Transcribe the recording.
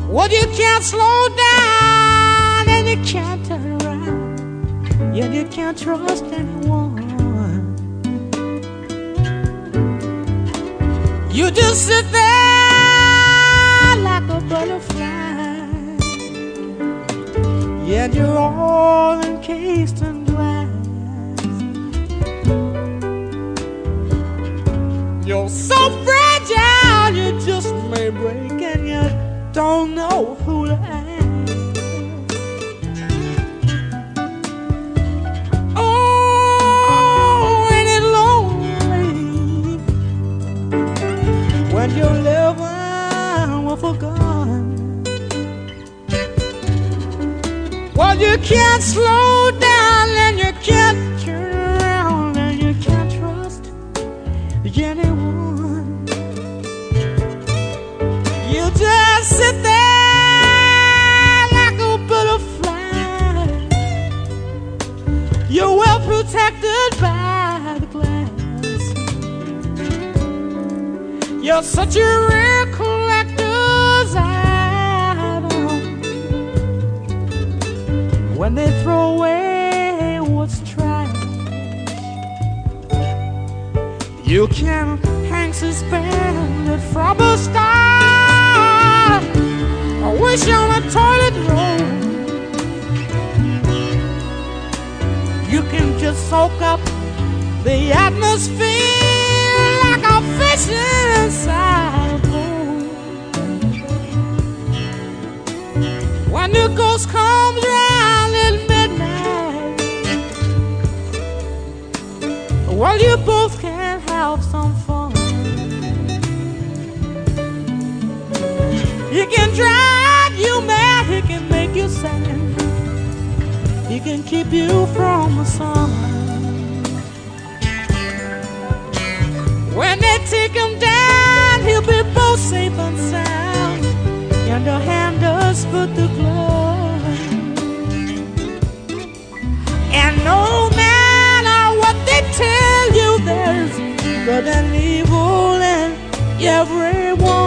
Well, you can't slow down and you can't turn around. Yeah, you can't trust anyone. You just sit there like a butterfly. Yeah, you're all encased in glass. You're so fragile, you just may break, and you don't know who to ask. Oh, ain't it lonely when you're living with a gun? Well, you can't slow down and you can't turn around and you can't trust anyone. You just sit there like a butterfly. You're well protected by the glass. You're such a rare collector's item. When they throw away what's trash, you can hang suspended from a star, or wish on a toilet roll. You can just soak up the atmosphere like a fish inside a bowl. When the ghost comes round at midnight, well, you both can have some fun. He can drive you mad, he can make you sad, he can keep you from the sun. When they take him down, he'll be both safe and sound, and the hand does put the glove. And no matter what they tell you, there's good and evil in everyone.